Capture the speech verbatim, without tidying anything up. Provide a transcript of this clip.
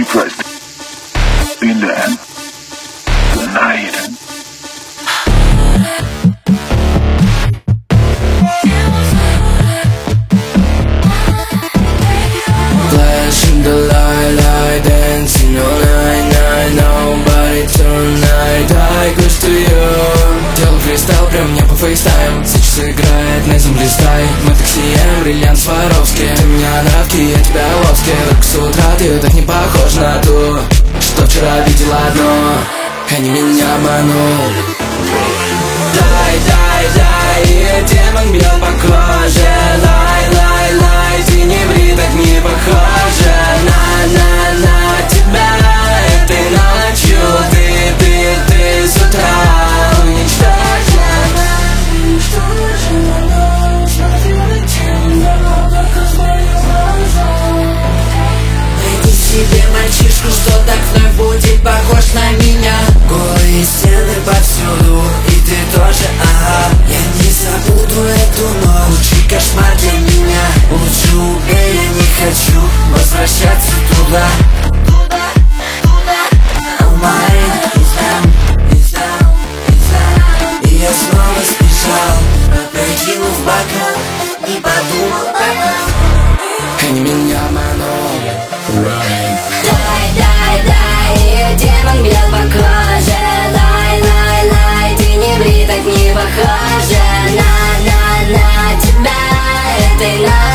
first in the night. Flashing the light, light, dancing all night, night. Nobody tonight, I close to you. Делаю фристайл, прям мне по фейстайм. Сейчас играет на земле стай. Мы так сияем, бриллиант Сваровский. Ты меня нравки, я тебя ловски. Только с утра ты так не похож на ту, что вчера видел одно. Они меня обманул. Дай, дай, дай, и демон бьет по коже. Лай, лай, лай, ты не ври, так не похоже. На, на, на тебя этой ночью. Ты, ты, ты с утра уничтожена. Уничтожена, смотрю на тебя, только в твоих глазах. Найди себе мальчишку, что так вновь будет похож на меня. Голые стены повсюду, и ты тоже, ага. Я не забуду эту ночь, лучший кошмар для меня. Лучше убей, я не хочу возвращаться туда. Туда, туда. Oh my, is down, is down, is down. И я снова сбежал, опрокинув бокал, не подумал пока. Они меня обманул. Дай, дай, дай, и демон бьет по коже. Лай, лай, лай, ты не ври, так не похоже. На, на, на тебя этой ночью.